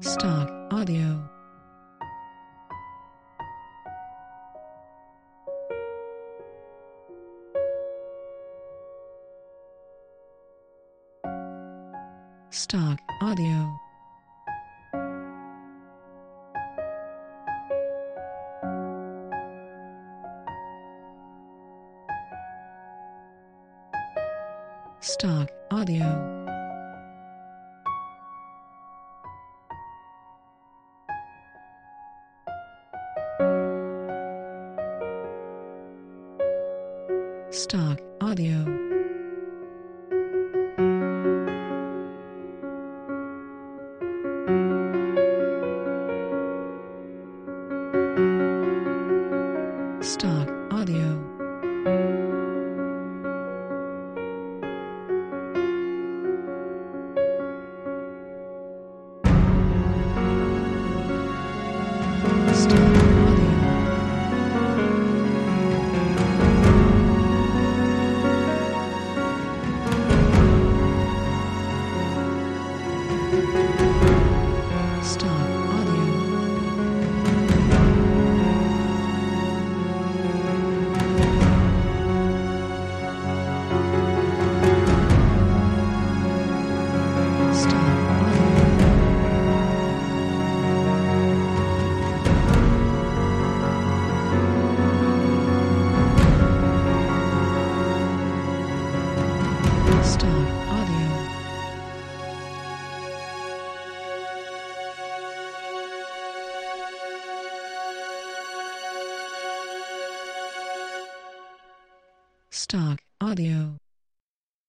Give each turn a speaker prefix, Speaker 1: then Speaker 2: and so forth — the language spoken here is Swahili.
Speaker 1: Stock audio. Stock audio. Stock audio. Stock audio. Stock audio. Stock audio. Stock audio. Stock audio. Stock audio. Stock audio.